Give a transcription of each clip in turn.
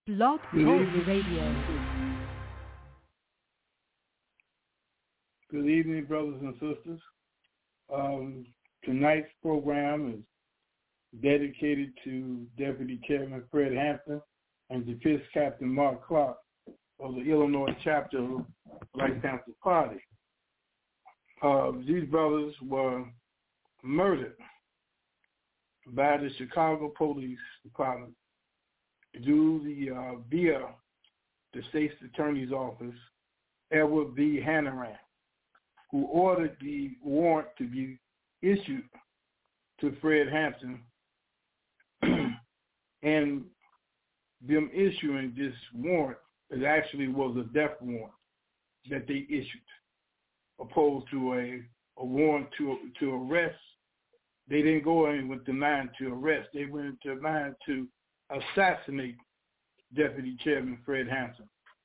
Blog Talk Radio. Good evening, brothers and sisters. Tonight's program is dedicated to Deputy Chairman Fred Hampton and Defense Captain Mark Clark of the Illinois chapter of Black Panther Party. These brothers were murdered by the Chicago Police Department via the state's attorney's office, Edward V. Hannaran, who ordered the warrant to be issued to Fred Hampton, and them issuing this warrant, it actually was a death warrant that they issued, opposed to a warrant to arrest. They didn't go in with the mind to arrest. They went into the mind to assassinate Deputy Chairman Fred Hampton.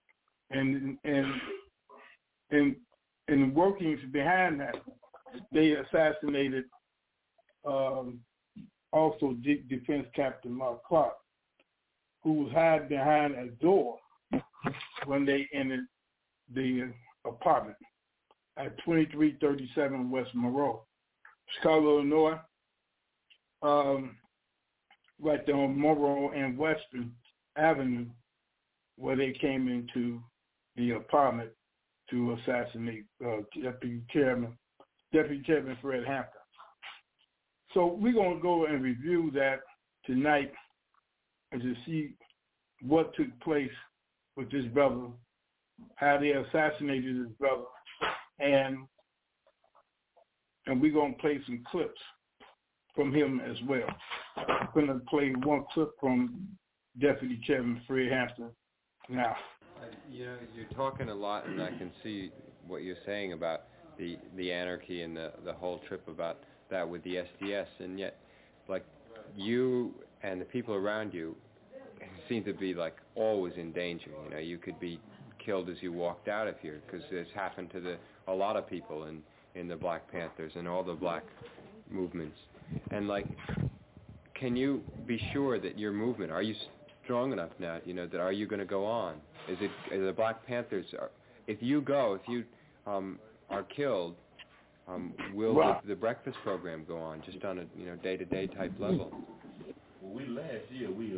And workings behind that, they assassinated also Defense Captain Mark Clark, who was hiding behind a door when they entered the apartment at 2337 West Monroe, Chicago, Illinois, right there on Monroe and Western Avenue, where they came into the apartment to assassinate Deputy Chairman Fred Hampton. So we're going to go and review that tonight and to see what took place with this brother, how they assassinated his brother, and we're going to play some clips from him as well. I'm going to play one clip from Deputy Chairman Fred Hampton now. You know, you're talking a lot, and I can see what you're saying about the anarchy and the whole trip about that with the SDS, and yet, like, you and the people around you seem to be, like, always in danger. You know, you could be killed as you walked out of here, because it's happened to a lot of people in the Black Panthers and all the black movements. And, like, can you be sure that your movement, are you strong enough now, you know, that are you going to go on? Is the Black Panthers, if you are killed, will the breakfast program go on just on a day-to-day type level? Well, last year we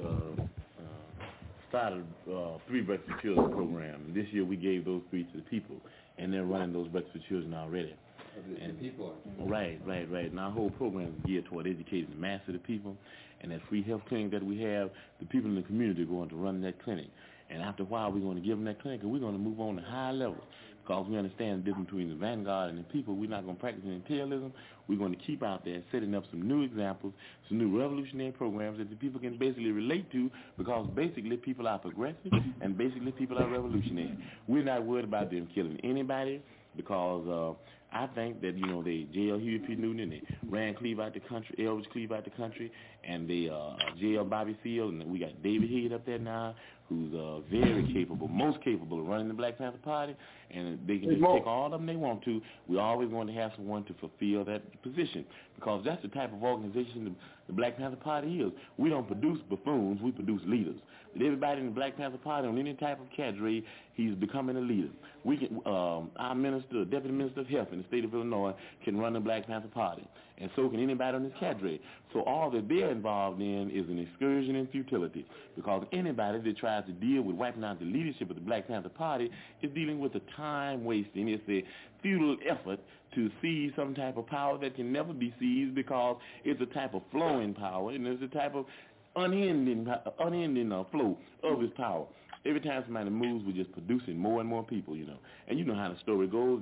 started 3 Breakfast for Children program. This year we gave those 3 to the people, and they're running those Breakfast for Children already. And the people are. Right. And our whole program is geared toward educating the mass of the people. And that free health clinic that we have, the people in the community are going to run that clinic. And after a while, we're going to give them that clinic, and we're going to move on to higher levels. Because we understand the difference between the vanguard and the people. We're not going to practice imperialism. We're going to keep out there setting up some new examples, some new revolutionary programs that the people can basically relate to, because basically people are progressive and basically people are revolutionary. We're not worried about them killing anybody, because I think that, they jailed Huey P. Newton, and they ran Cleve out the country, Elvis Cleve out the country, and they jailed Bobby Seale, and we got David Head up there now, who's very capable, most capable of running the Black Panther Party, and they can just take all of them they want to. We always want to have someone to fulfill that position, because that's the type of organization the Black Panther Party is. We don't produce buffoons, we produce leaders. With everybody in the Black Panther Party on any type of cadre, he's becoming a leader. We can, our minister, Deputy Minister of Health in the state of Illinois, can run the Black Panther Party, and so can anybody on this cadre. So all that they're involved in is an excursion in futility, because anybody that tries to deal with wiping out the leadership of the Black Panther Party is dealing with a time wasting. It's a futile effort to seize some type of power that can never be seized, because it's a type of flowing power, and it's a type of unending flow of his power. Every time somebody moves, we're just producing more and more people, And you know how the story goes.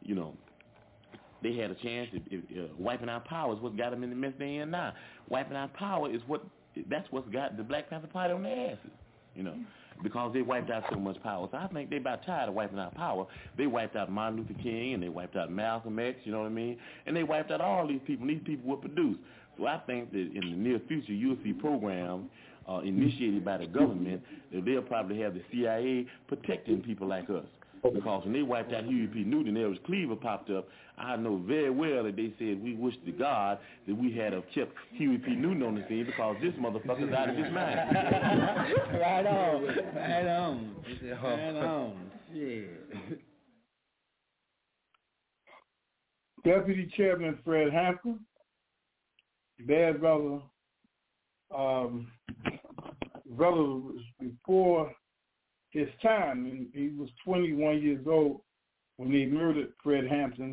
They had a chance. Wiping out power is what got them in the mess they're in now. Wiping out power that's what's got the Black Panther Party on their asses, because they wiped out so much power. So I think they're about tired of wiping out power. They wiped out Martin Luther King, and they wiped out Malcolm X, you know what I mean? And they wiped out all these people, and these people were produced. So I think that in the near future, you'll see programs initiated by the government that they'll probably have the CIA protecting people like us. Because when they wiped out Huey P. Newton and Elvis Cleaver popped up, I know very well that they said we wish to God that we had kept Huey P. Newton on the scene because this motherfucker's out of his mind. Right on. Right on. Right on. Shit. Deputy Chairman Fred Hampton, bad brother, brother was before his time, and he was 21 years old when they murdered Fred Hampton.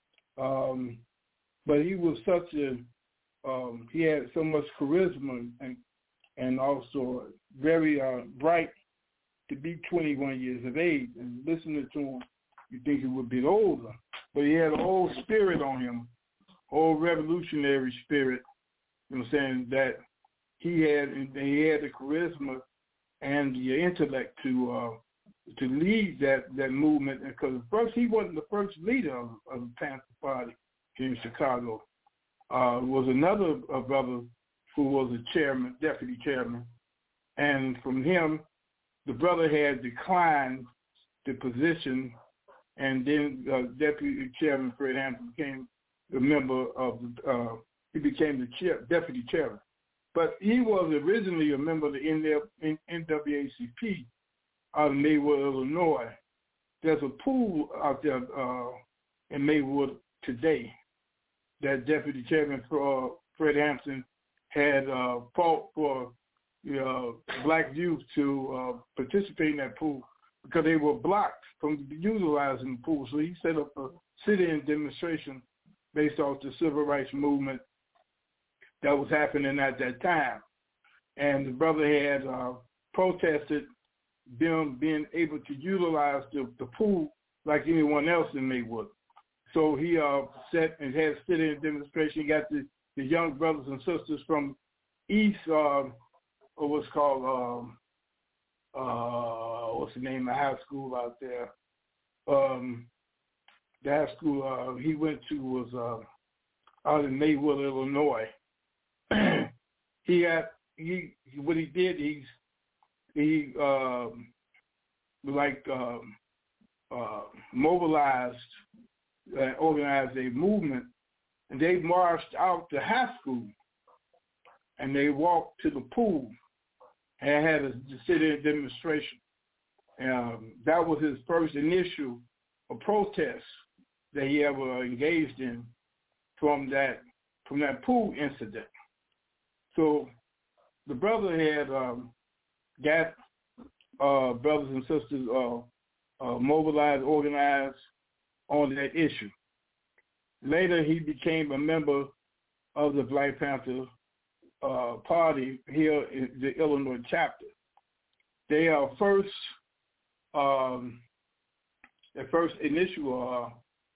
But he was such he had so much charisma and also very bright to be 21 years of age. And listening to him, you think he would be older. But he had a whole spirit on him, whole revolutionary spirit, you know what I'm saying, that he had the charisma and the intellect to lead that movement. Because first he wasn't the first leader of the Panther Party here in Chicago. Was another brother who was a chairman, deputy chairman, and from him, the brother had declined the position, and then Deputy Chairman Fred Hampton became a member of he became the deputy chairman. But he was originally a member of the NAACP out of Maywood, Illinois. There's a pool out there in Maywood today that Deputy Chairman Fred Hampton had fought for black youth to participate in that pool because they were blocked from utilizing the pool. So he set up a sit-in demonstration based off the civil rights movement that was happening at that time. And the brother had protested them being able to utilize the pool like anyone else in Maywood. So he set and had a sit-in demonstration. He got the young brothers and sisters from East, what's called, what's the name of the high school out there? The high school he went to was out in Maywood, Illinois. What he did, he mobilized and organized a movement, and they marched out to high school, and they walked to the pool and had a sit-in demonstration. That was his first initial protest that he ever engaged in from that pool incident. So the brother had got brothers and sisters mobilized, organized on that issue. Later, he became a member of the Black Panther Party here in the Illinois chapter. Their first initial,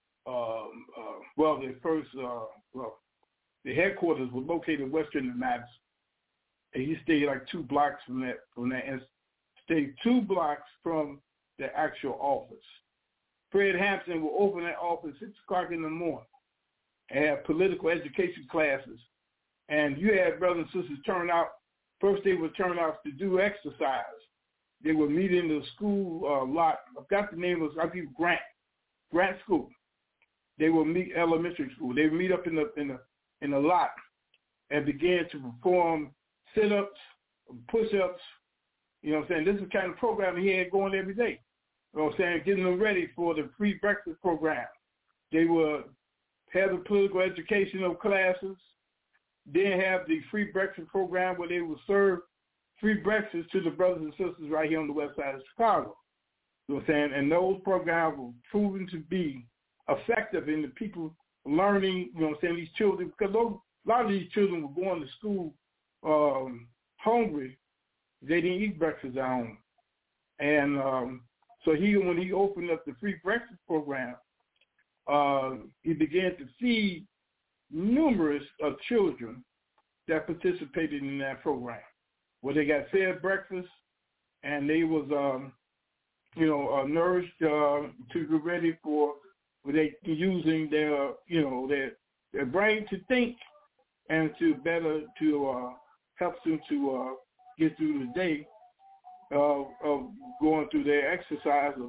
the headquarters was located in Western Madison, and he stayed like 2 blocks from that, and stayed 2 blocks from the actual office. Fred Hampton will open that office at 6 o'clock in the morning and have political education classes. And you had brothers and sisters turn out. First, they would turn out to do exercise. They would meet in the school lot. I've got the name of it. I'll give you Grant School. They would meet elementary school. They would meet up in the lot and begin to perform sit-ups, push-ups. You know what I'm saying? This is the kind of program he had going every day. You know what I'm saying? Getting them ready for the free breakfast program. They would have the political educational classes, then have the free breakfast program where they would serve free breakfast to the brothers and sisters right here on the west side of Chicago. You know what I'm saying? And those programs were proven to be effective in the people learning, you know what I'm saying, these children, because a lot of these children were going to school hungry. They didn't eat breakfast at home. And so when he opened up the free breakfast program, he began to feed numerous children that participated in that program, where they got fed breakfast and they was, nourished to get ready for they using their brain to think and to better to help them to get through the day of going through their exercise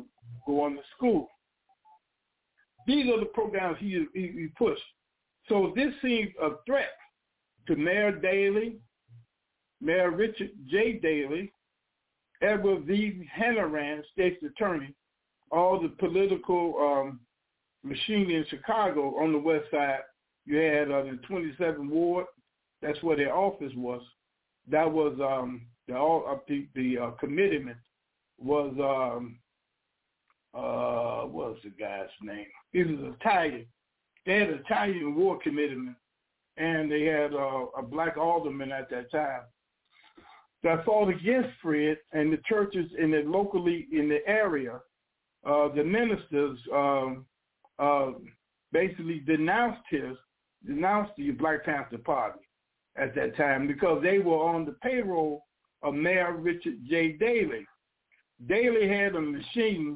going to school. These are the programs he pushed. So this seemed a threat to Mayor Daley, Mayor Richard J. Daley, Edward V. Hannaran, state's attorney, all the political machine in Chicago on the west side. You had the 27th Ward. That's where their office was. That was the commitment was what was the guy's name? He was Italian. They had an Italian war commitment, and they had a black alderman at that time that fought against Fred, and the churches in the locally in the area, the ministers basically denounced the Black Panther Party at that time because they were on the payroll of Mayor Richard J. Daley. Daley had a machine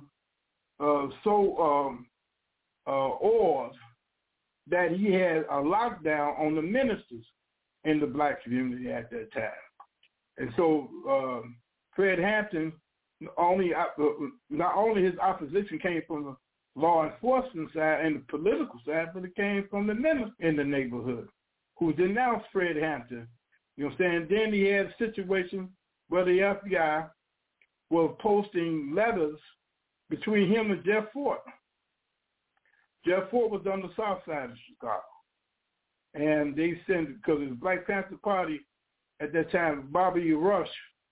oiled that he had a lockdown on the ministers in the black community at that time. And so Fred Hampton, not only his opposition came from the law enforcement side and the political side, but it came from the ministers in the neighborhood who denounced Fred Hampton. You know what I'm saying? Then he had a situation where the FBI was posting letters between him and Jeff Fort. Jeff Fort was on the south side of Chicago. And they sent, because the Black Panther Party at that time, Bobby Rush,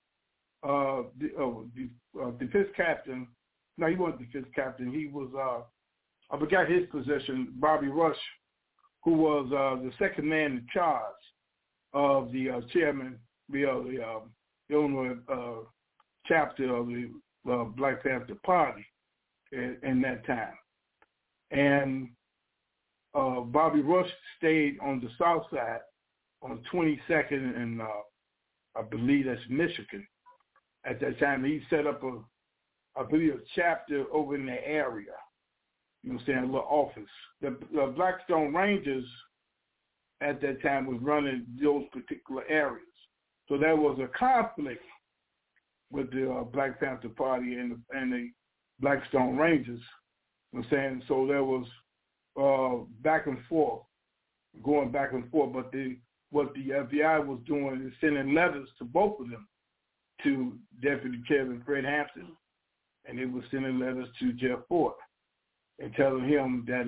the defense captain, no, he wasn't defense captain. He was, I forgot his position, Bobby Rush, who was the second man in charge of the chairman, the Illinois chapter of the Black Panther Party in that time. And Bobby Rush stayed on the south side on 22nd and I believe that's Michigan. At that time, he set up a chapter over in the area. You know what I'm saying? A little office. The Blackstone Rangers at that time was running those particular areas. So there was a conflict with the Black Panther Party and the Blackstone Rangers. You know what I'm saying? So there was back and forth, going back and forth. But what the FBI was doing is sending letters to both of them, to Deputy Kevin Fred Hampton, and they were sending letters to Jeff Fort and telling him that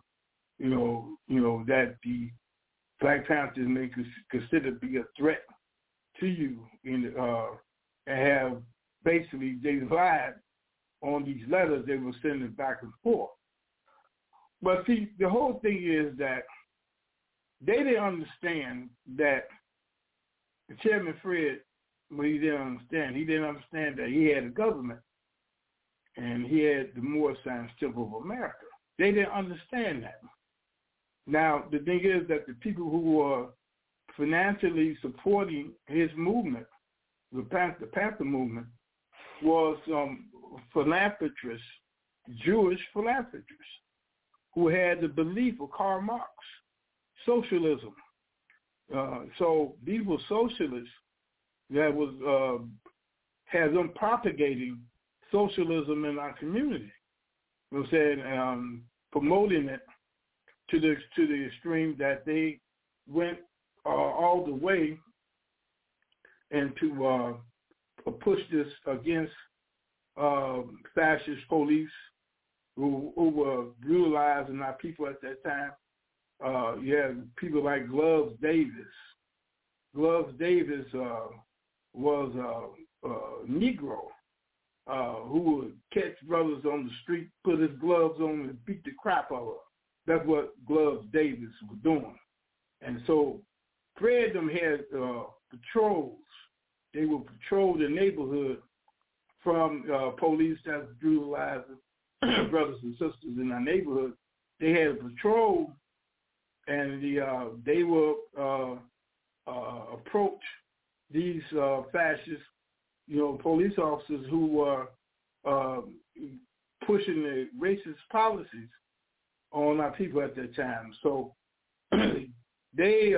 that the Black Panthers may consider to be a threat to you, and have basically they lied on these letters they were sending back and forth. But see, the whole thing is that they didn't understand that Chairman Fred, he didn't understand that he had a government and he had the Moorish Science Temple of America. They didn't understand that. Now, the thing is that the people who were financially supporting his movement, the Panther movement, was philanthropists, Jewish philanthropists, who had the belief of Karl Marx, socialism. So these were socialists that was had them propagating socialism in our community. You know what I'm saying? Promoting it to the extreme that they went all the way and to push this against fascist police who were brutalizing our people at that time. You had people like Gloves Davis. Gloves Davis was a Negro who would catch brothers on the street, put his gloves on and beat the crap out of them. That's what Gloves Davis was doing. And so Fred them had patrols. They would patrol the neighborhood from police that was brutalizing brothers and sisters in our neighborhood. They had a patrol, and they would approach these fascist, police officers who were pushing the racist policies on our people at that time. So they,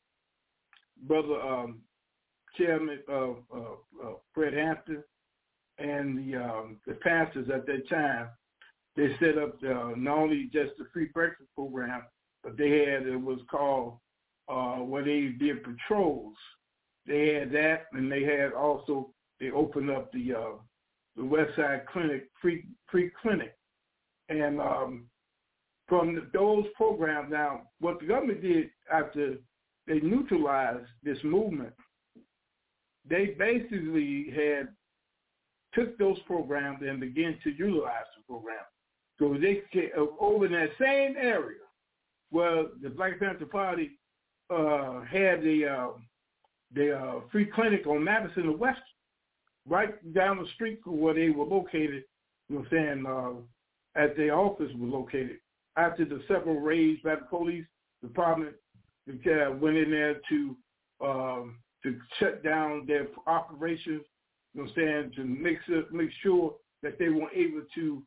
Brother Chairman Fred Hampton and the pastors at that time, they set up not only just the free breakfast program, but it was called where they did patrols. They had that, and they opened up the West Side Clinic, free clinic. And from those programs, now, what the government did after they neutralized this movement, they basically took those programs and began to utilize the program. So they over in that same area where the Black Panther Party had the free clinic on Madison and West, right down the street from where they were located, you know what I'm saying, at their office was located. After the several raids by the police department, went in there to shut down their operations, you know what I'm saying, to make sure that they weren't able to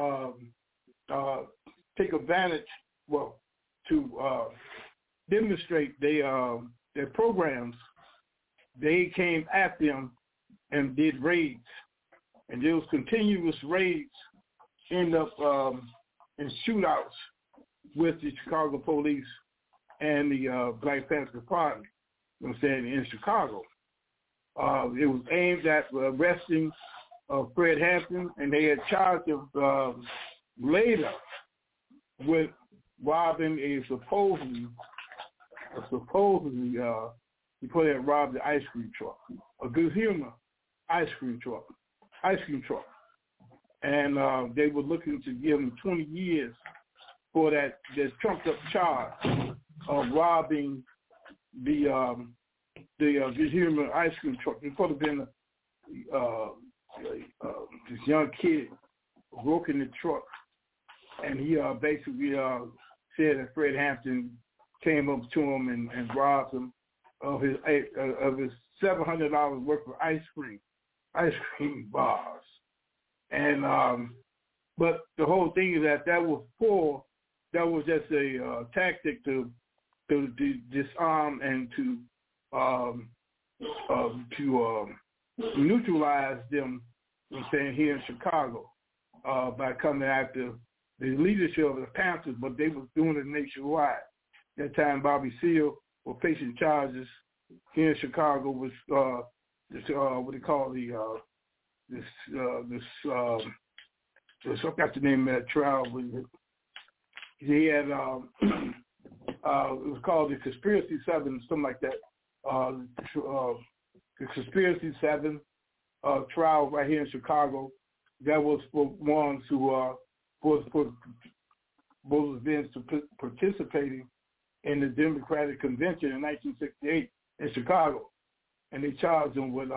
take advantage, to demonstrate their programs. They came at them and did raids, and those continuous raids end up in shootouts with the Chicago police and the Black Panther Party, you know what I'm saying, in Chicago. It was aimed at arresting Fred Hampton, and they had charged him later with robbing he had robbed the ice cream truck, a Good Humor ice cream truck. And they were looking to give him 20 years for that trumped up charge of robbing the Good Humor ice cream truck. It could have been this young kid broke in the truck, and he basically said that Fred Hampton came up to him and robbed him of his $700 worth of ice cream bars. And but the whole thing is that was just a tactic to disarm and to neutralize them, you know what I'm saying, here in Chicago by coming after the leadership of the Panthers, but they was doing it nationwide. That time, Bobby Seale was facing charges here in Chicago with what they call I got the name of that trial. He had it was called the Conspiracy 7, something like that. The Conspiracy 7 trial right here in Chicago. That was for ones who was participating in the Democratic Convention in 1968 in Chicago, and they charged them with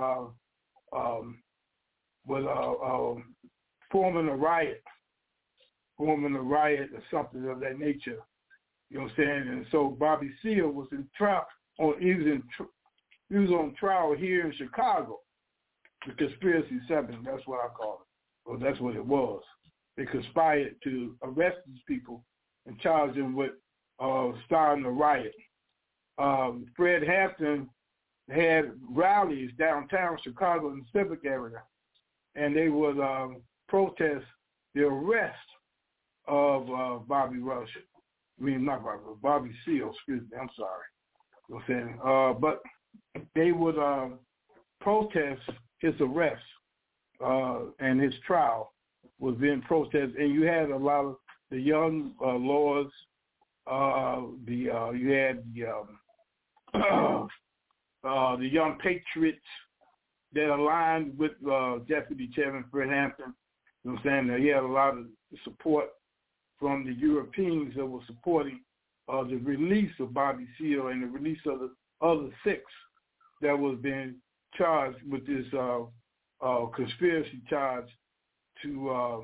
forming a riot or something of that nature. You know what I'm saying? And so Bobby Seale was in trial. He was on trial here in Chicago. The Conspiracy 7, that's what I call it. Well, that's what it was. They conspired to arrest these people and charge them with starting a riot. Fred Hampton had rallies downtown Chicago in the Civic area, and they would protest the arrest of Bobby Seale, excuse me, I'm sorry. You know what I'm saying? But they would protest his arrest, and his trial was being protested. And you had a lot of the young lawyers, you had the young patriots that aligned with Deputy Chairman Fred Hampton. You know what I'm saying? He had a lot of support from the Europeans that were supporting the release of Bobby Seale and the release of the other 6 that was being charged with this conspiracy charge to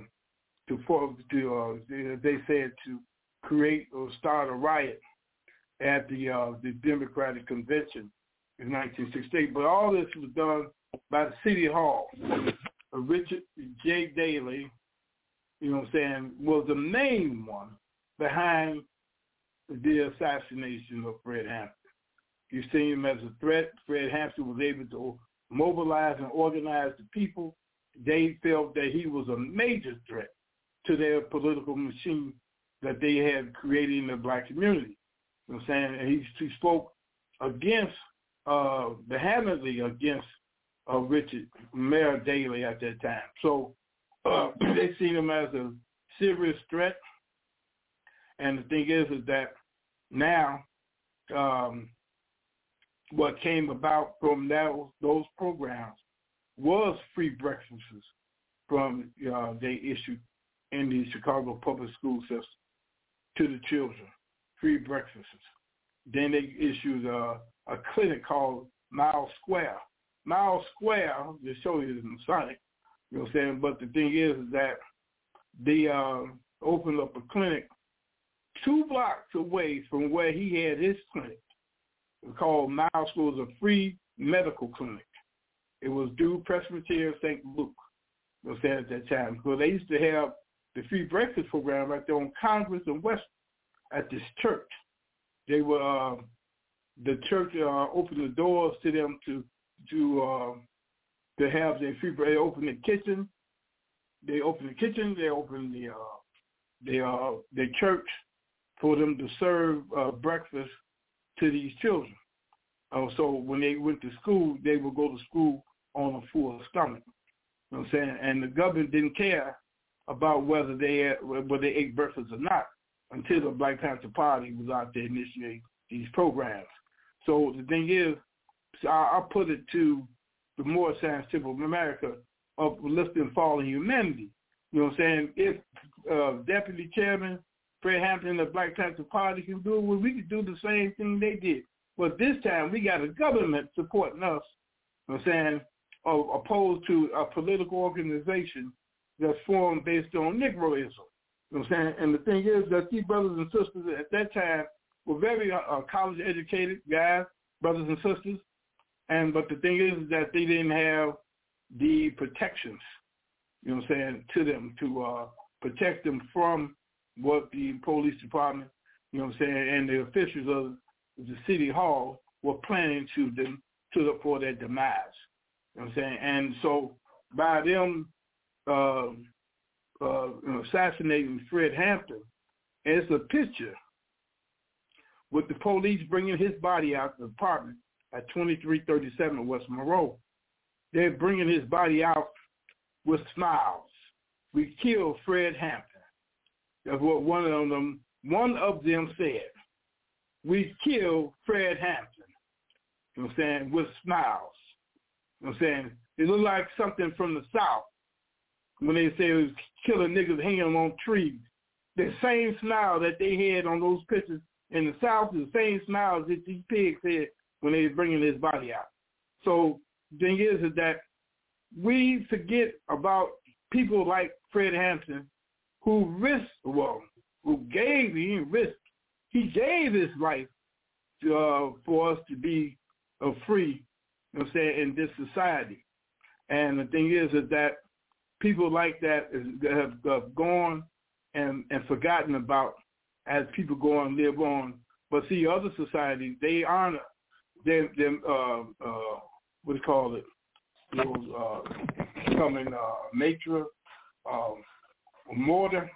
they said to create or start a riot at the Democratic Convention in 1968. But all this was done by the City Hall. Richard J. Daley, you know what I'm saying, was the main one behind the assassination of Fred Hampton. You see him as a threat. Fred Hampton was able to mobilize and organize the people they felt that he was a major threat to their political machine that they had created in the black community. You know what I'm saying? And he spoke against, vehemently against Richard Mayor Daley at that time. So they seen him as a serious threat. And the thing is that now what came about from those programs was free breakfasts from they issued in the Chicago public school system to the children, free breakfasts. Then they issued a clinic called Mile Square. Mile Square, to show you the Masonic, you know what I'm saying? But the thing is that they opened up a clinic 2 blocks away from where he had his clinic. It was called Mile Square. It was a free medical clinic. It was due Presbyterian St. Luke, you know what I'm saying, at that time. So they used to have the free breakfast program right there on Congress and West at this church. They were the church opened the doors to them to have their free breakfast. They opened the kitchen. They opened the church for them to serve breakfast to these children. So when they went to school, they would go to school on a full stomach. You know what I'm saying? And the government didn't care about whether they ate breakfast or not until the Black Panther Party was out there initiating these programs. So the thing is, I put it to the more scientific of America of lifting fallen humanity. You know what I'm saying? If Deputy Chairman Fred Hampton and the Black Panther Party can do it, well, we can do the same thing they did. But this time we got a government supporting us, you know what I'm saying, opposed to a political organization that's formed based on Negroism. You know what I'm saying? And the thing is that these brothers and sisters at that time were very college-educated guys, brothers and sisters. But the thing is that they didn't have the protections, you know what I'm saying, to them to protect them from what the police department, you know what I'm saying, and the officials of the city hall were planning for their demise. You know what I'm saying? And so by them assassinating Fred Hampton, it's a picture with the police bringing his body out of the apartment at 2337 West Monroe. They're bringing his body out with smiles. We killed Fred Hampton. That's what one of them said. We killed Fred Hampton. You know what I'm saying? With smiles. You know what I'm saying? It looked like something from the South when they say it was killing niggas hanging on trees. The same smile that they had on those pictures in the South is the same smiles that these pigs had when they were bringing his body out. So the thing is that we forget about people like Fred Hampton who he gave his life for us to be free, you know what I'm saying, in this society. And the thing is that people like that have gone and forgotten about as people go on and live on. But see, other societies, they honor them what do you call it? Becoming matriarch, mortar.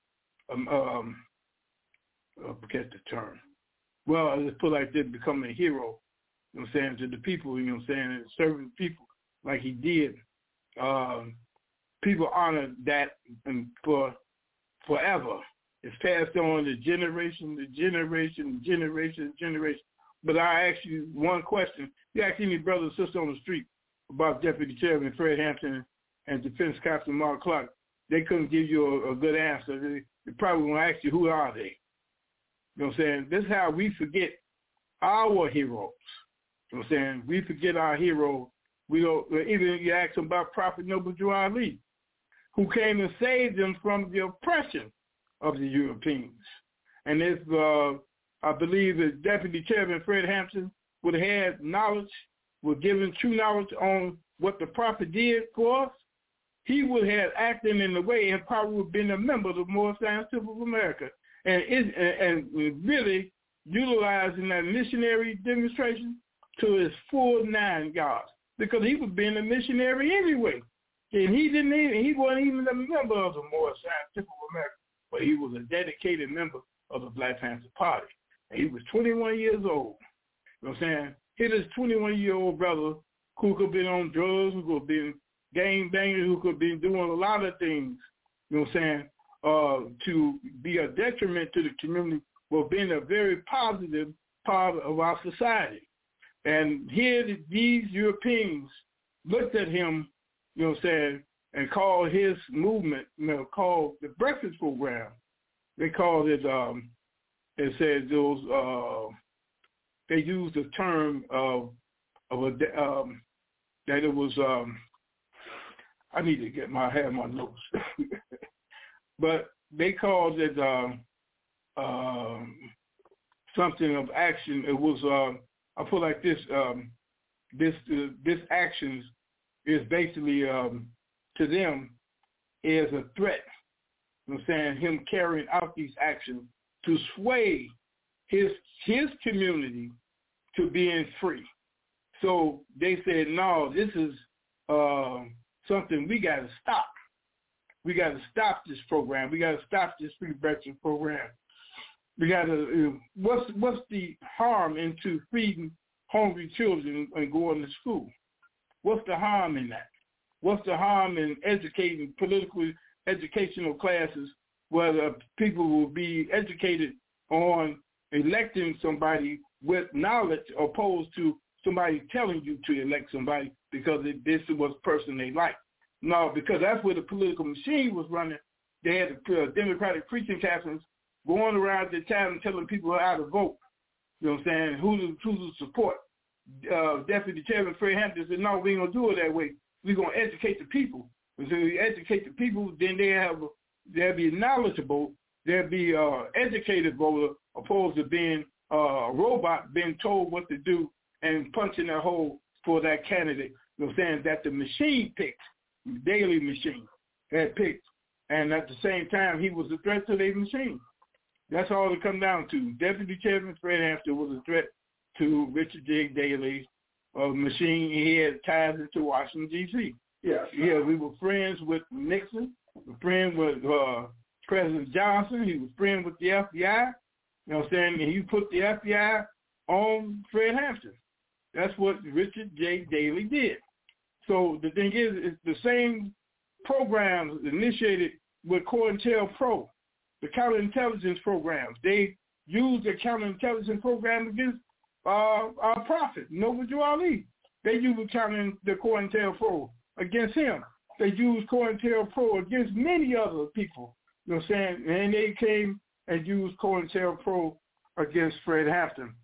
Forget the term. Well, I just put like this: becoming a hero. You know what I'm saying, to the people. You know what I'm saying, and serving people like he did. People honor that and for forever. It's passed on to generation to generation to generation to generation. But I ask you one question. You ask any brother or sister on the street about Deputy Chairman Fred Hampton and Defense Captain Mark Clark, they couldn't give you a good answer. They probably going to ask you, who are they? You know what I'm saying? This is how we forget our heroes. You know what I'm saying? We forget our heroes. We don't, even you ask them about Prophet Noble Drew Ali, who came and saved them from the oppression of the Europeans. And if I believe that Deputy Chairman Fred Hampton would have had knowledge, was given true knowledge on what the Prophet did for us, he would have acted in the way and probably would have been a member of the Moorish Science Temple of America. And really utilizing that missionary demonstration to his full 9 yards, because he was being a missionary anyway. And he wasn't even a member of the Moorish Scientific America, but he was a dedicated member of the Black Panther Party. And he was 21 years old. You know what I'm saying? Here's this 21-year-old brother who could have been on drugs, who could have been gang bangers, who could have been doing a lot of things, you know what I'm saying, to be a detriment to the community, but being a very positive part of our society. And here these Europeans looked at him, you know what I'm saying, and called his movement, called the Breakfast Program. They called it, it said those, they used the term that it was, I need to have my notes. But they called it something of action. It was, I put like this, this actions is basically, to them, is a threat. You know what I'm saying? Him carrying out these actions to sway his community to being free. So they said, no, this is something we got to stop. We got to stop this program. We got to stop this free breakfast program. We got to, what's the harm into feeding hungry children and going to school? What's the harm in that? What's the harm in educating educational classes where the people will be educated on electing somebody with knowledge opposed to somebody telling you to elect somebody because this was the person they like? No, because that's where the political machine was running. They had the Democratic preaching captains going around the town and telling people how to vote. You know what I'm saying? Who to support. Deputy Chairman Fred Hampton said, no, we ain't going to do it that way. We're going to educate the people. And so we educate the people, then they'll be knowledgeable, they'll be educated voter opposed to being a robot being told what to do and punching a hole for that candidate. You know what I'm saying? That the machine picked, the daily machine had picked. And at the same time, he was a threat to their machine. That's all it come down to. Deputy Chairman Fred Hampton was a threat to Richard J. Daley's machine. He had ties into Washington, D.C. Yeah, we were friends with Nixon, we were friends with President Johnson. He was friends with the FBI. You know what I'm saying? And he put the FBI on Fred Hampton. That's what Richard J. Daley did. So the thing is, it's the same programs initiated with COINTELPRO, the counterintelligence programs. They used the counterintelligence program against our prophet, Noble Ali. They used the COINTELPRO against him. They used COINTELPRO against many other people. You know what I'm saying? And they came and used COINTELPRO against Fred Hampton.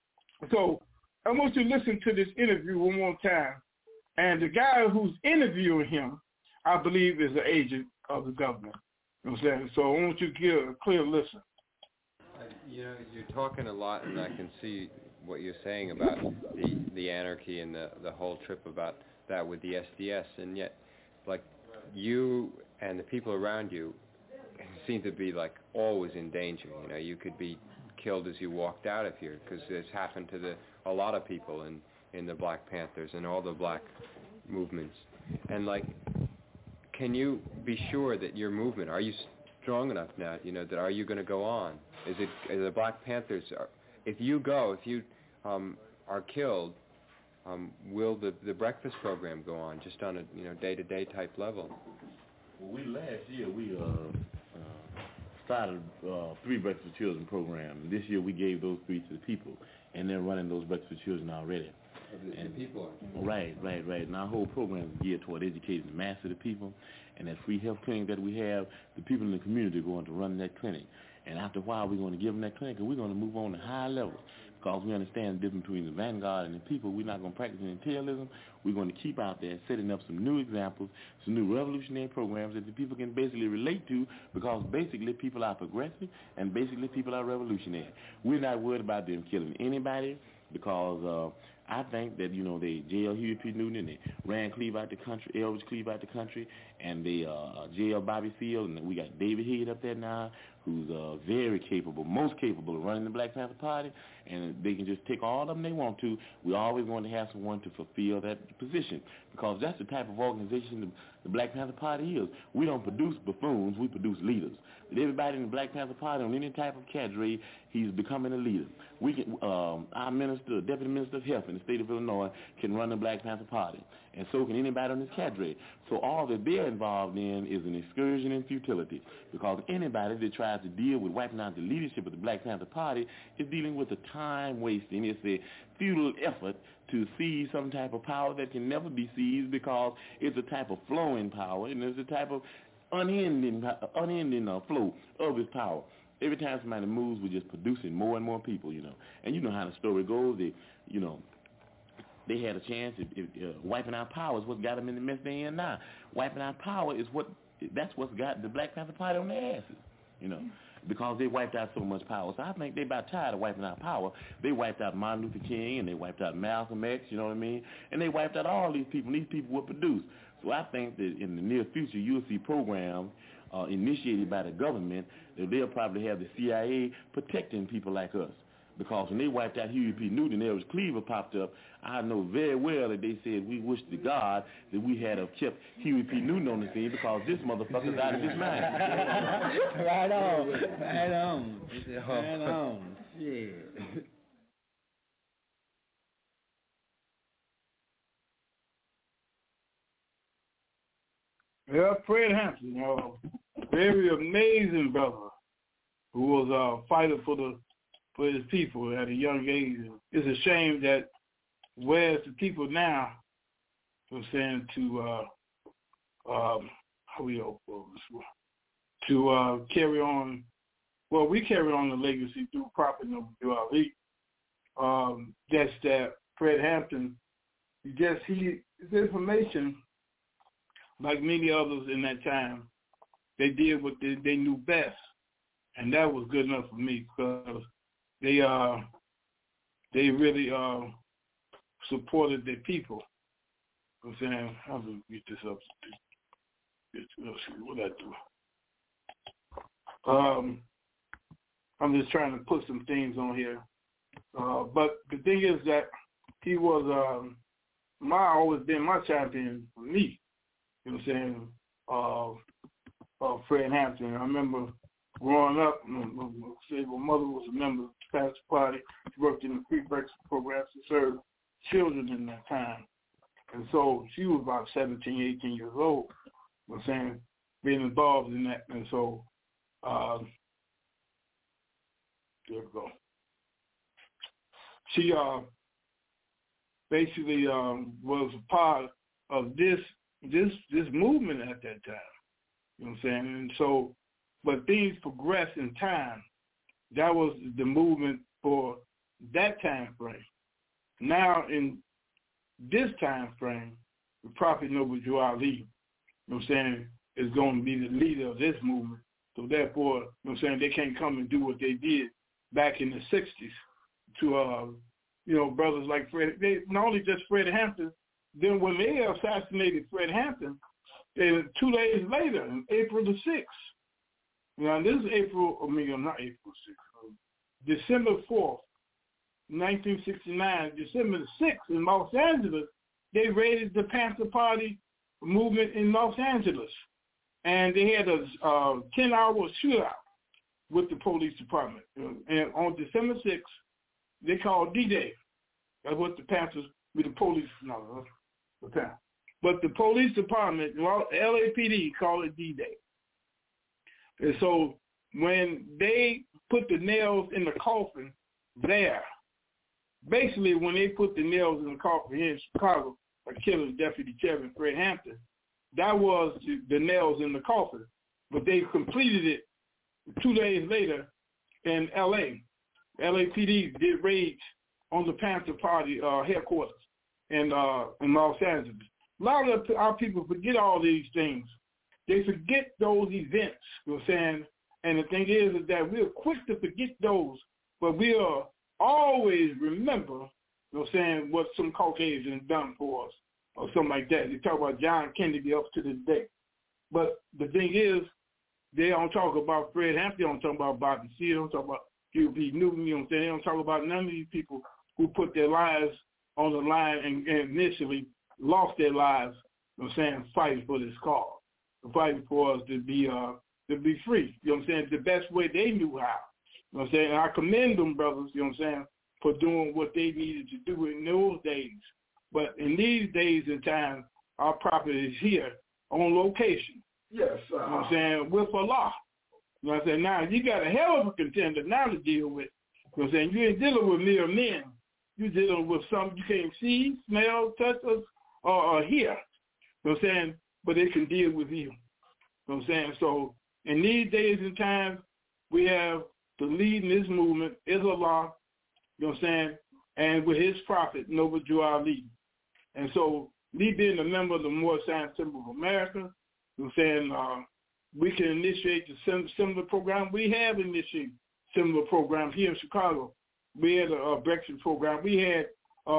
So I want you to listen to this interview one more time. And the guy who's interviewing him, I believe, is an agent of the government. You know what I'm saying? So I want you to give a clear listen. You know, you're talking a lot, and I can see what you're saying about the anarchy and the whole trip about that with the SDS, and yet, like, you and the people around you seem to be, like, always in danger. You know, you could be killed as you walked out of here, because it's happened to a lot of people in the Black Panthers and all the black movements. And, like, can you be sure that your movement, are you strong enough now, you know, that are you going to go on? Is the Black Panthers, if you are killed, will the breakfast program go on just on a day-to-day type level? Well, last year we started 3 Breakfast for Children program. And this year we gave those 3 to the people, and they're running those Breakfast for Children already. And the people are. Right. And our whole program is geared toward educating the mass of the people. And that free health clinic that we have, the people in the community are going to run that clinic. And after a while, we're going to give them that clinic, and we're going to move on to higher levels. Because we understand the difference between the vanguard and the people. We're not going to practice imperialism. We're going to keep out there setting up some new examples, some new revolutionary programs that the people can basically relate to, because basically people are progressive and basically people are revolutionary. We're not worried about them killing anybody, because I think that, they jailed Huey P. Newton, and they ran Cleve out the country, Elvis Cleve out the country, and they jailed Bobby Field, and we got David Head up there now, who's very capable, most capable of running the Black Panther Party, and they can just take all of them they want to. We always want to have someone to fulfill that position, because that's the type of organization the Black Panther Party is. We don't produce buffoons, we produce leaders. But everybody in the Black Panther Party on any type of cadre, he's becoming a leader. We can, our minister, Deputy Minister of Health in the state of Illinois can run the Black Panther Party, and so can anybody on this cadre. So all that they're involved in is an excursion in futility, because anybody that tries to deal with wiping out the leadership of the Black Panther Party is dealing with a time wasting. It's a futile effort to seize some type of power that can never be seized, because it's a type of flowing power, and it's a type of unending flow of his power. Every time somebody moves, we're just producing more and more people, you know. And you know how the story goes. They had a chance. Wiping out power is what got them in the mess they're in now. Wiping out power that's what's got the Black Panther Party on their asses, you know, because they wiped out so much power. So I think they're about tired of wiping out power. They wiped out Martin Luther King, and they wiped out Malcolm X, you know what I mean? And they wiped out all these people. These people were produced. So I think that in the near future, you'll see programs initiated by the government that they'll probably have the CIA protecting people like us. Because when they wiped out Huey P. Newton, Elvis Cleaver popped up, I know very well that they said we wish to God that we had have kept Huey P. Newton on the scene, because this motherfucker's out of his mind. Right on. Right on. Right on. Yeah. Yeah, Fred Hampton, very amazing brother who was a fighter for his people at a young age. It's a shame that whereas the people now are saying to carry on. Well, we carry on the legacy through Prophet Noble Ali. Just that Fred Hampton, his information, like many others in that time, they did what they knew best, and that was good enough for me, because they really supported their people. I'm saying, how do we get this up? Let's see what I do. I'm just trying to put some things on here, but the thing is that he was always been my champion for me. You know what I'm saying? Fred Hampton. I remember growing up, my mother was a member of the Pastor Party. She worked in the free breakfast programs to serve children in that time. And so she was about 17, 18 years old. You know what I'm saying? Being involved in that. And so, there we go. She basically was a part of this movement at that time. You know what I'm saying? And so, but things progressed in time. That was the movement for that time frame. Now in this time frame, the Prophet Noble Drew Ali, you know what I'm saying, is going to be the leader of this movement. So therefore, you know what I'm saying, they can't come and do what they did back in the 60s to, brothers like Fred. They, not only just Fred Hampton, then when they assassinated Fred Hampton, 2 days later, on April the 6th, now this is not April 6th, December 4th, 1969, December the 6th in Los Angeles, they raided the Panther Party movement in Los Angeles. And they had a 10-hour shootout with the police department. And on December 6th, they called D-Day. That's what the Panthers, with the police, but the police department, LAPD, called it D-Day. And so when they put the nails in the coffin there, basically when they put the nails in the coffin here in Chicago, like killing Deputy Chairman Fred Hampton, that was the nails in the coffin. But they completed it 2 days later in L.A. LAPD did raids on the Panther Party headquarters in Los Angeles. A lot of our people forget all these things. They forget those events, you know what I'm saying? And the thing is that we're quick to forget those, but we'll always remember, you know what I'm saying, what some Caucasians done for us or something like that. They talk about John Kennedy up to this day. But the thing is, they don't talk about Fred Hampton, they don't talk about Bobby Seale, they don't talk about Huey P. Newton, you know what I'm saying? They don't talk about none of these people who put their lives on the line and initially lost their lives you know what I'm saying, fighting for this cause, fighting for us to be free. You know what I'm saying? The best way they knew how. You know what I'm saying? And I commend them brothers, you know what I'm saying, for doing what they needed to do in those days. But in these days and times, our property is here on location. Yes, You know what I'm saying? With Allah. You know what I'm saying? Now, you got a hell of a contender now to deal with. You know what I'm saying? You ain't dealing with mere men. You're dealing with something you can't see, smell, touch, or hear. You know what I'm saying? But they can deal with you. You know what I'm saying? So in these days and times, we have the lead in this movement is Allah, you know what I'm saying, and with his prophet, Noble Drew Ali. And so me being a member of the Moorish Science Temple of America, you know what I'm saying, we can initiate the similar program. We have initiated similar programs here in Chicago. We had a breakfast program. We had,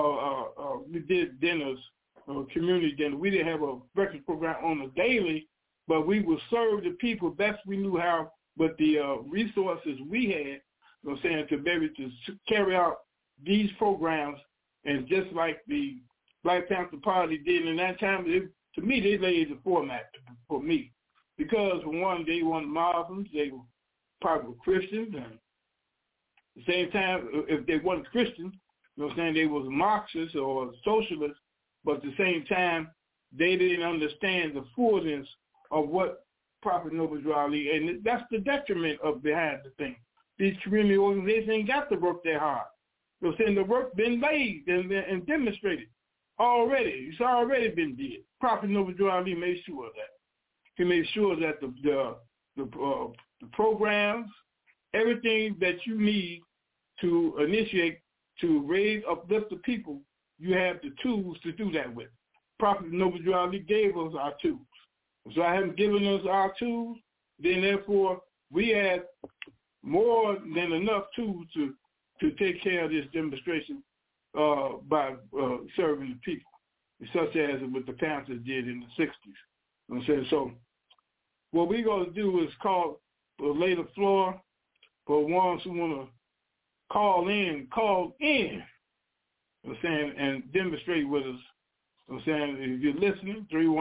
we did dinners, community dinner. We didn't have a breakfast program on a daily, but we would serve the people best we knew how with the resources we had, you know what I'm saying, to be able to carry out these programs. And just like the Black Panther Party did in that time, to me, they laid the format for me. Because, for one, they weren't Muslims, they were probably Christians, and at the same time, if they weren't Christians, you know what I'm saying, they was Marxists or socialists, but at the same time, they didn't understand the fullness of what Prophet Noble Drew Ali, and that's the detriment of behind the thing. These community organizations ain't got to work that hard. You know what I'm saying? The work been laid and demonstrated already. It's already been did. Prophet Noble Drew Ali made sure of that. He made sure that the programs, everything that you need to initiate to raise, uplift the people, you have the tools to do that with. Prophet Noble Drew Ali gave us our tools. So I haven't given us our tools, then therefore we have more than enough tools to take care of this demonstration by serving the people, such as what the Panthers did in the 60s. You know what I'm saying? So what we're going to do is lay the floor for ones who want to call in, you know what I'm saying, and demonstrate with us. You know what I'm saying? If you're listening,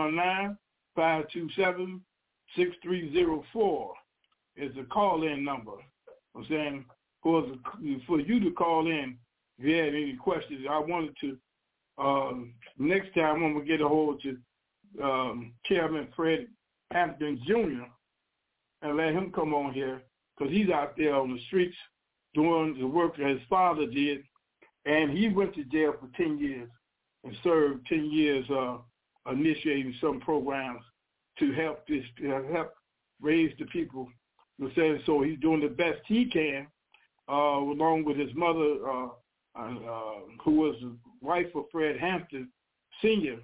319-527-6304 is the call-in number. You know what I'm saying? For you to call in if you had any questions. I wanted to, next time when we get a hold to Chairman Fred Hampton Jr. and let him come on here because he's out there on the streets doing the work that his father did, and he went to jail for 10 years and served 10 years initiating some programs to help raise the people. You know what I'm saying? So he's doing the best he can, along with his mother, who was the wife of Fred Hampton Sr.,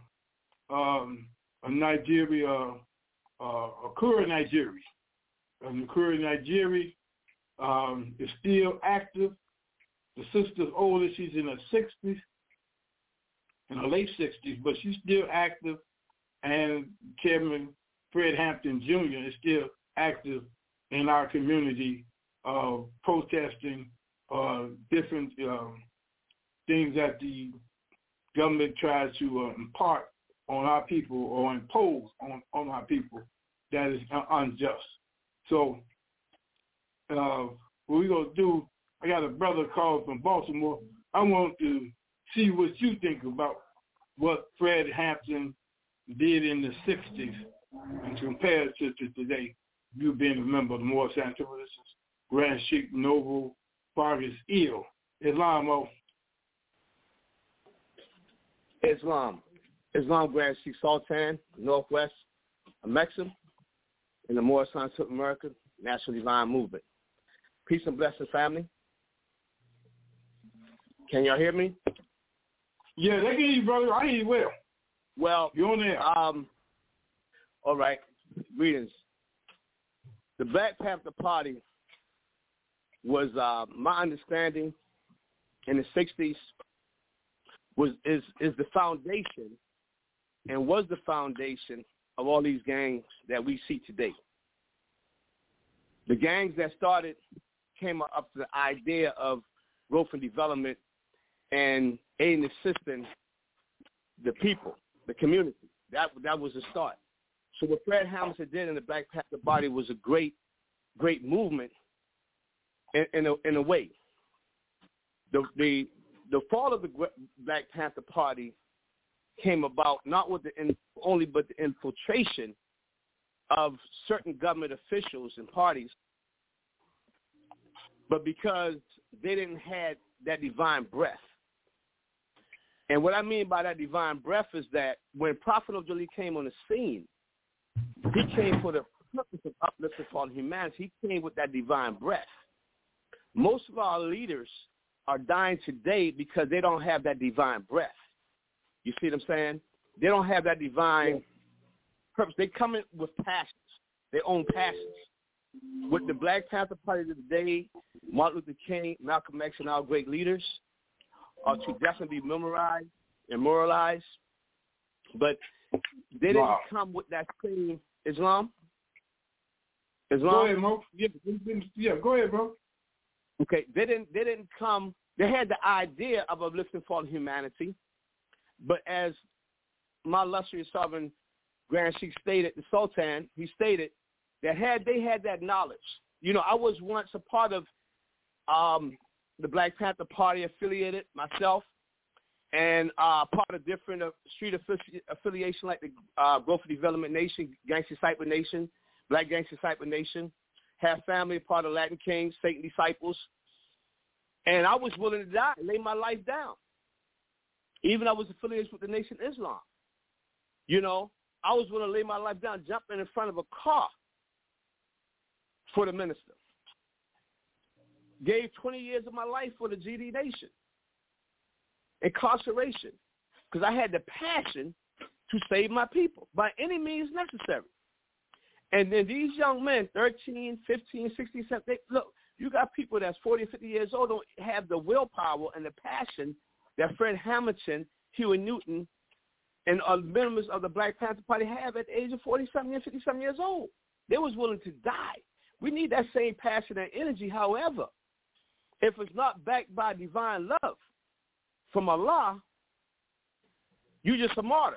Nigeria, Akura Nigeria. And Akura Nigeria is still active. The sister's older, she's in her 60s, in her late 60s, but she's still active. And Chairman Fred Hampton Jr. is still active in our community, protesting different things that the government tries to impart on our people or impose on our people that is unjust. So what we're going to do, I got a brother called from Baltimore. I want to see what you think about what Fred Hampton did in the 60s and compare it to today, you being a member of the Moorish Science Temple. This is Grand Sheikh Noble Fargas Eel. Islam Grand Sheikh Sultan, Northwest of Mexico, in the Moorish Science Temple of America, National Divine Movement. Peace and blessings, family. Can y'all hear me? Yeah, they can hear you, brother. I hear you well. Well, you're on there. All right. Greetings. The Black Panther Party was, my understanding, in the 60s, is the foundation and was the foundation of all these gangs that we see today. The gangs that started came up to the idea of growth and development and aiding and assisting the people, the community, That was the start. So what Fred Hamilton did in the Black Panther Party was a great movement in a way. The fall of the Black Panther Party came about not with the infiltration of certain government officials and parties, but because they didn't have that divine breath. And what I mean by that divine breath is that when Prophet Ojali came on the scene, he came for the purpose of uplifting fallen humanity. He came with that divine breath. Most of our leaders are dying today because they don't have that divine breath. You see what I'm saying? They don't have that divine purpose. They come in with passions, their own passions. With the Black Panther Party of the day, Martin Luther King, Malcolm X, and our great leaders are to definitely be memorized and moralized. But they didn't come with that same Islam. Go ahead, Mo. Yeah, go ahead, bro. Okay, they didn't come. They had the idea of uplifting fallen humanity, but as my illustrious sovereign Grand Sheikh stated, the Sultan, he stated that they had that knowledge. You know, I was once a part of the Black Panther Party affiliated myself, and part of different street affiliation like the Growth and Development Nation, Gangster Disciple Nation, Black Gangster Disciple Nation, have family part of Latin Kings, Satan Disciples, and I was willing to die, lay my life down. Even I was affiliated with the Nation of Islam. You know, I was willing to lay my life down, jumping in front of a car for the minister. Gave 20 years of my life for the GD Nation. Incarceration, because I had the passion to save my people by any means necessary. And then these young men, 13, 15, 16, 17, look, you got people that's 40, 50 years old, don't have the willpower and the passion that Fred Hamilton, Huey Newton, and members of the Black Panther Party have at the age of 40-something and 50-something years old. They was willing to die. We need that same passion and energy. However, if it's not backed by divine love from Allah, you're just a martyr.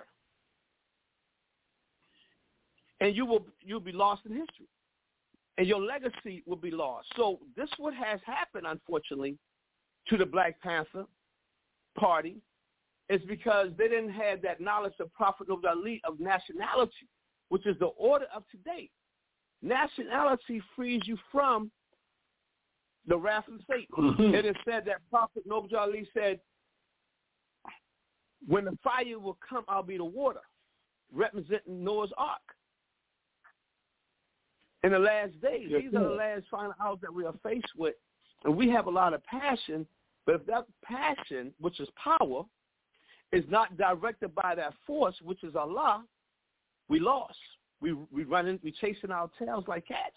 And you'll be lost in history. And your legacy will be lost. So this is what has happened, unfortunately, to the Black Panther Party, is because they didn't have that knowledge of Prophet Ali of nationality, which is the order of today. Nationality frees you from the wrath of Satan. It is said that Prophet Noble Ali said, when the fire will come, I'll be the water, representing Noah's Ark. In the last days, these are the last final hours that we are faced with. And we have a lot of passion, but if that passion, which is power, is not directed by that force, which is Allah, we lost. We chasing our tails like cats.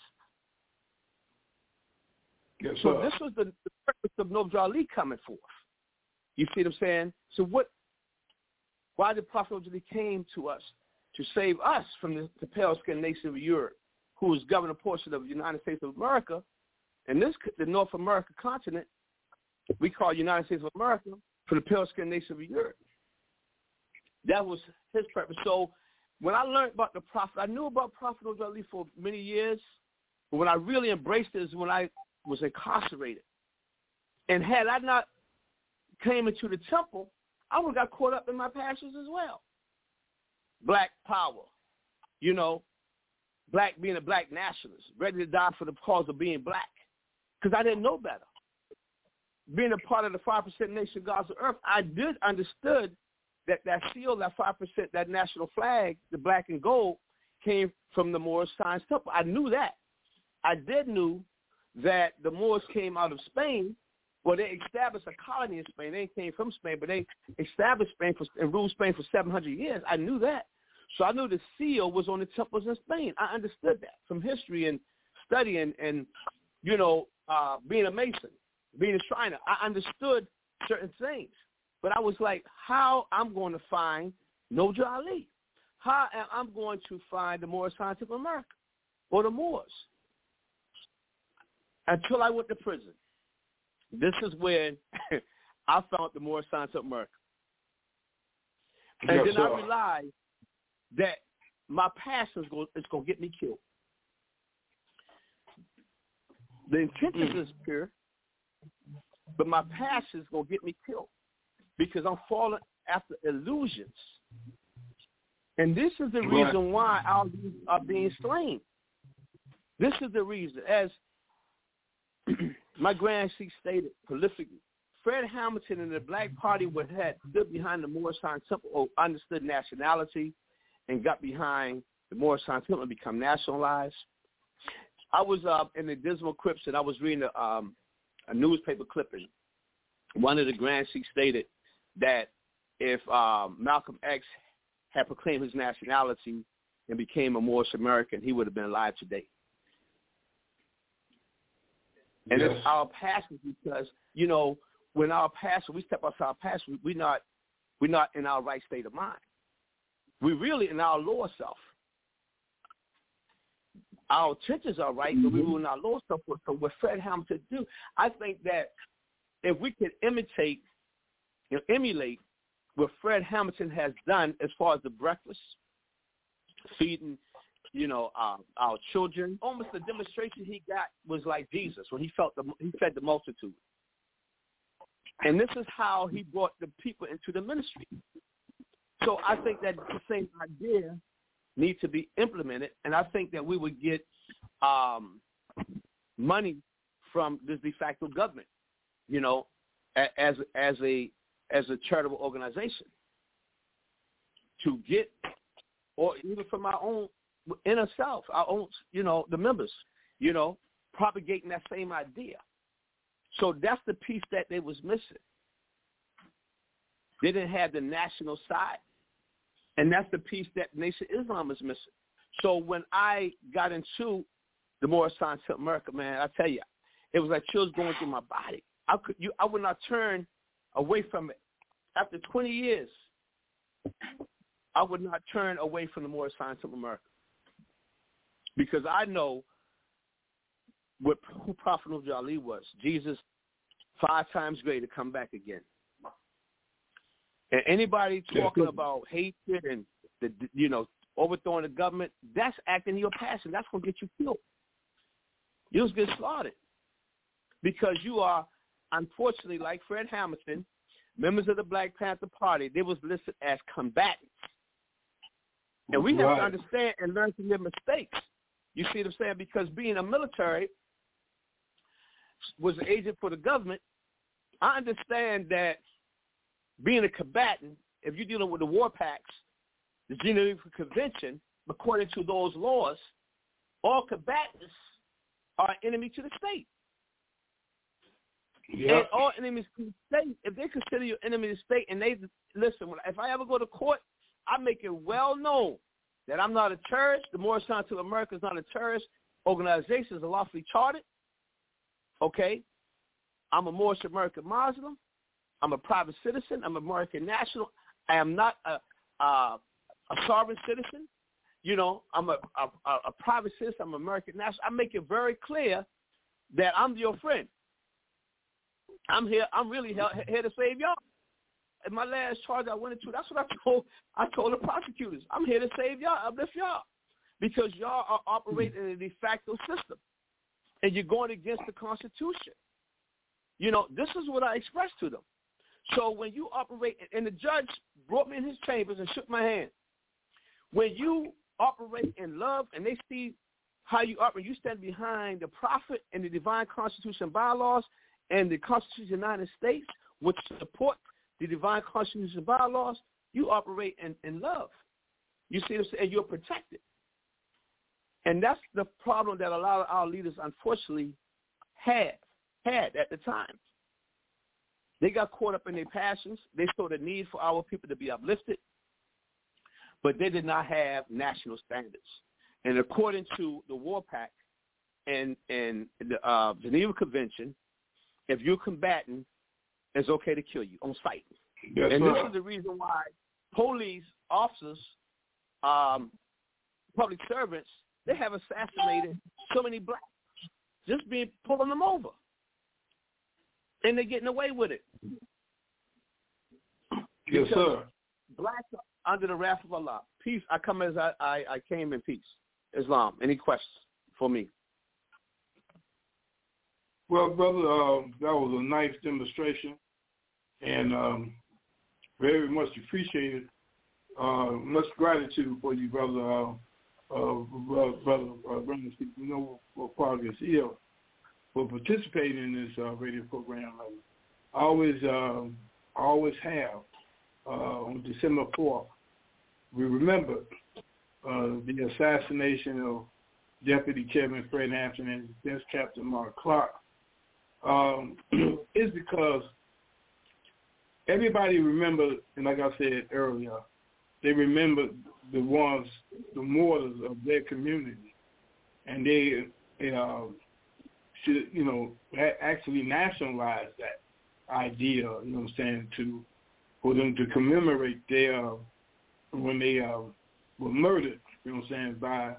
Yes, so this was the purpose of Noble Ali coming forth. You see what I'm saying? So why did Prophet Ali came to us? To save us from the pale-skinned nation of Europe, who was governing a portion of the United States of America, and the North America continent, we call United States of America, for the pale-skinned nation of Europe. That was his purpose. So when I learned about the Prophet, I knew about Prophet Ali for many years, but when I really embraced it is when I was incarcerated. And had I not came into the temple, I would have got caught up in my passions as well. Black power, you know, black being a black nationalist, ready to die for the cause of being black, because I didn't know better. Being a part of the 5% nation gods of earth, I did understood that seal, that 5%, that national flag, the black and gold, came from the Moorish Science Temple. I knew that. I did knew that the Moors came out of Spain. Well, they established a colony in Spain. They came from Spain, but they established Spain and ruled Spain for 700 years. I knew that. So I knew the seal was on the temples in Spain. I understood that from history and studying and you know, being a Mason, being a Shriner. I understood certain things. But I was like, how I'm going to find Noble Ali? How am I going to find the Moorish Science of America or the Moors? Until I went to prison. This is when I found the Moorish Science of America. And then I realized that my past is going to get me killed. The intention is pure, but my past is going to get me killed because I'm falling after illusions. And this is the reason why our youth are being slain. This is the reason. As my grandson stated prolifically, Fred Hamilton and the Black Party had stood behind the Morristown Temple, or understood nationality, and got behind the Morristown Temple and become nationalized. I was in the Dismal Crips, and I was reading a newspaper clipping. One of the grandsons stated that if Malcolm X had proclaimed his nationality and became a Moorish American, he would have been alive today. And it's our passion because, you know, when our passion, we step outside our passion, we're not in our right state of mind. We're really in our lower self. Our intentions are right, but we were in our lower self. So what Fred Hamilton do, I think that if we could emulate what Fred Hamilton has done as far as the breakfast, feeding, you know, our children, almost the demonstration he got was like Jesus when he fed the multitude. And this is how he brought the people into the ministry. So I think that the same idea needs to be implemented, and I think that we would get money from this de facto government, you know, as a charitable organization to get, or even from our own inner self, our own, you know, the members, you know, propagating that same idea. So that's the piece that they was missing. They didn't have the national side, and that's the piece that Nation of Islam is missing. So when I got into the Morristown to America, man, I tell you, it was like chills going through my body. I would not turn away from it. After 20 years, I would not turn away from the Morristown to America because I know who Prophet Ali was. Jesus, 5 times greater, come back again. And anybody talking about hatred and overthrowing the government, that's acting in your passion. That's going to get you killed. You'll just get slaughtered because you are, unfortunately, like Fred Hamilton, members of the Black Panther Party, they was listed as combatants. And we have to understand and learn from their mistakes. You see what I'm saying? Because being a military was an agent for the government, I understand that being a combatant, if you're dealing with the war pacts, the Geneva Convention, according to those laws, all combatants are enemy to the state. Yep. And all enemies to the state, if they consider you enemy to the state, and they listen, if I ever go to court, I make it well known that I'm not a terrorist. The Morristown to America is not a terrorist organization. It's lawfully chartered. Okay? I'm a Moorish American Muslim. I'm a private citizen. I'm an American national. I am not a sovereign citizen. You know, I'm a private citizen. I'm an American national. I make it very clear that I'm your friend. I'm here. I'm really here to save y'all. In my last charge I went into, that's what I told the prosecutors. I'm here to save y'all, uplift y'all, because y'all are operating in a de facto system, and you're going against the Constitution. You know, this is what I expressed to them. So when you operate, and the judge brought me in his chambers and shook my hand. When you operate in love and they see how you operate, you stand behind the prophet and the divine Constitution bylaws and the Constitution of the United States, which support the divine Constitution bylaws, you operate in love. You see what I'm saying? You're protected. And that's the problem that a lot of our leaders, unfortunately, had at the time. They got caught up in their passions. They saw the need for our people to be uplifted, but they did not have national standards. And according to the War Pact and the Geneva Convention, if you're combatant, it's okay to kill you on sight. Yes, and this is the reason why police officers, public servants, they have assassinated so many blacks, just pulling them over. And they're getting away with it. Yes, sir. Blacks are under the wrath of Allah. peace. I come as I came in peace. Islam. Any questions for me? Well, brother, that was a nice demonstration, and very much appreciated. Much gratitude for you, brother. Brother, you know what part is here for participating in this radio program. I always have. On December 4th, we remember the assassination of Deputy Chairman Fred Hampton and Defense Captain Mark Clark. It's because everybody remembered, and like I said earlier, they remembered the mortars of their community, and they should, actually nationalize that idea, for them to commemorate their, when they were murdered, by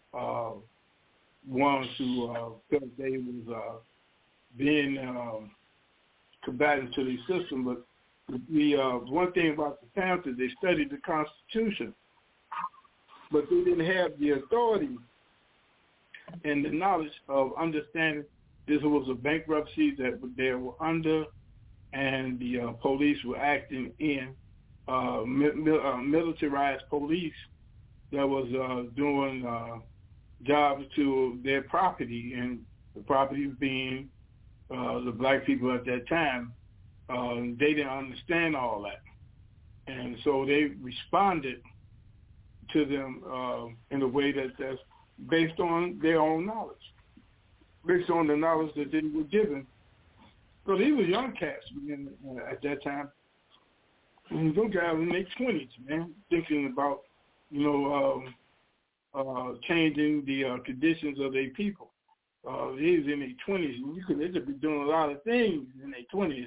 ones who felt they was being combatant to the system. But the one thing about the Panthers, they studied the Constitution, but they didn't have the authority and the knowledge of understanding this was a bankruptcy that they were under, and the police were acting in militarized police that was doing jobs to their property, and the property being the black people at that time. They didn't understand all that, and so they responded to them in a way that's based on their own knowledge, based on the knowledge that they were given. So he was young cats at that time. And those guys in their 20s, man, thinking about, changing the conditions of their people. He was in their 20s. They could be doing a lot of things in their 20s,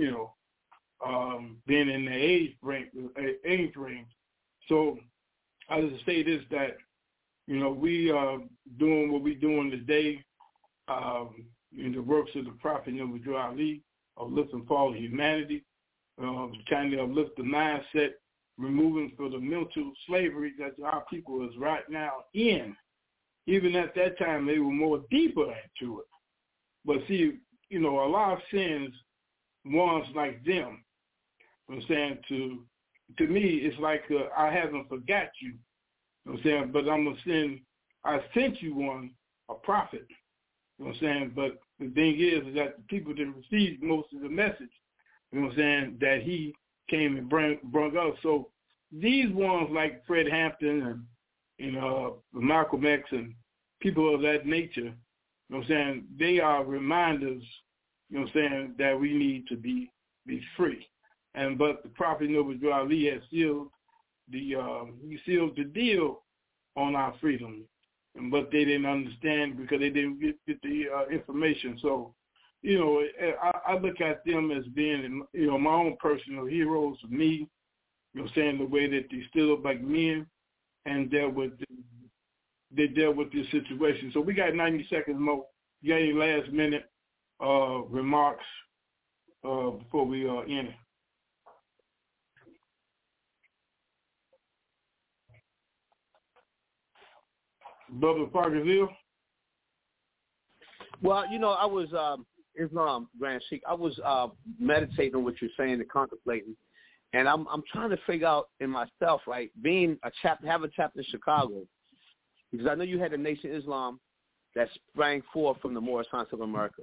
being in the age range. So I just say this, that, we are doing what we're doing today, in the works of the Prophet Noble Drew Ali, uplifting fallen humanity, trying to uplift the mindset, removing from the mental slavery that our people is right now in. Even at that time, they were more deeper into it. But see, a lot of sins, ones like them, I'm saying, to me, it's like I haven't forgot you. I'm saying, but I'm going to send, I sent you one, a prophet. You know what I'm saying? But the thing is that the people that received most of the message, that he came and brought up. So these ones like Fred Hampton and Malcolm X and people of that nature, they are reminders, that we need to be free. But the Prophet Noble Drew Ali has sealed the deal on our freedom. But they didn't understand because they didn't get the information. So, I look at them as being, my own personal heroes for me, the way that they stood up like men and dealt with this situation. So we got 90 seconds more. You got any last minute remarks before we end it? Brother Parker Hill? Well, I was Islam, Grand Sheikh. I was meditating on what you're saying and contemplating, and I'm trying to figure out in myself, right, being have a chapter in Chicago, because I know you had the Nation Islam that sprang forth from the Moorish Science of America,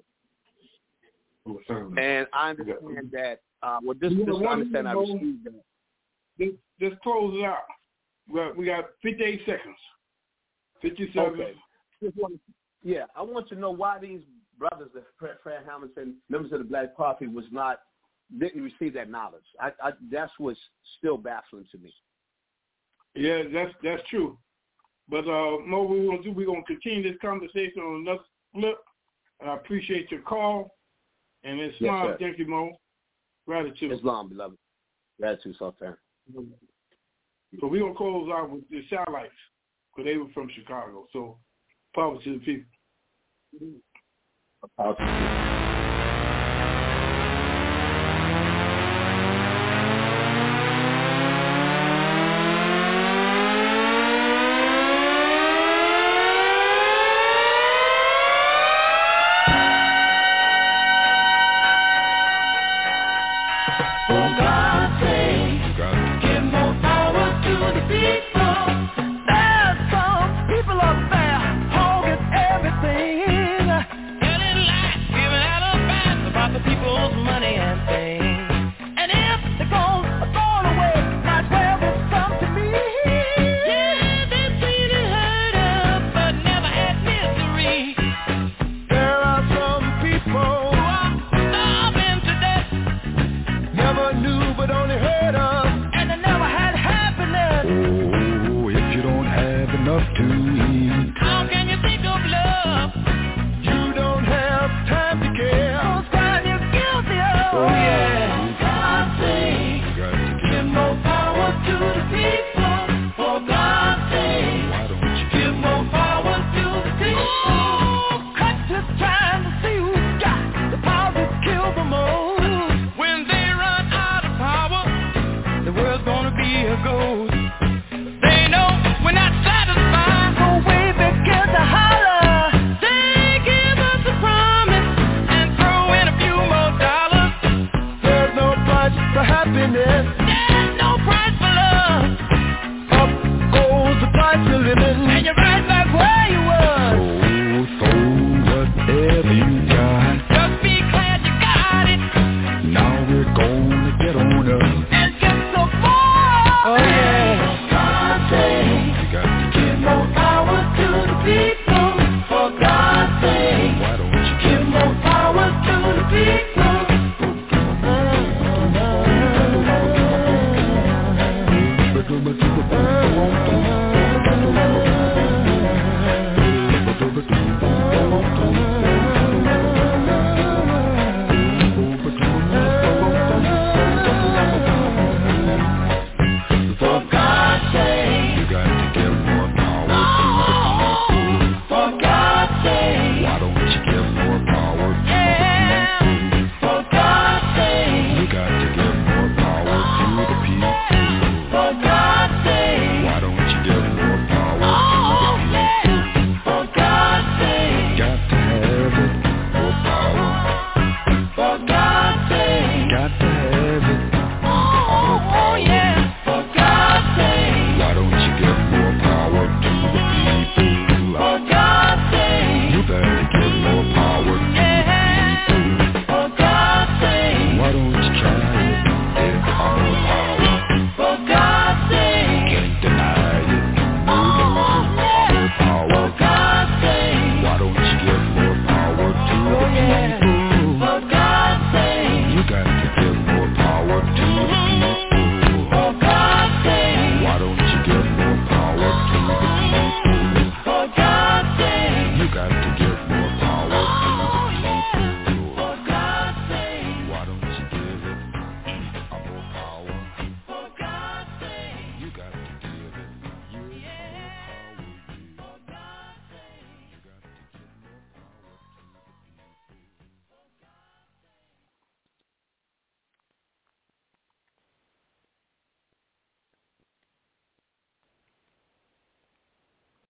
and I understand that. I understand I received that. Let's close it out. We got 58 seconds. 57. Okay. I want to know why these brothers, the Fred Hamilton, members of the Black Party, didn't receive that knowledge. That's what's still baffling to me. Yeah, that's true. But Mo, we're going to continue this conversation on another flip. And I appreciate your call. And Islam, yes, thank you, Mo. Gratitude. Islam, beloved. Gratitude, Sultan. So we're going to close out with the Satellites, because they were from Chicago. So, power to the people.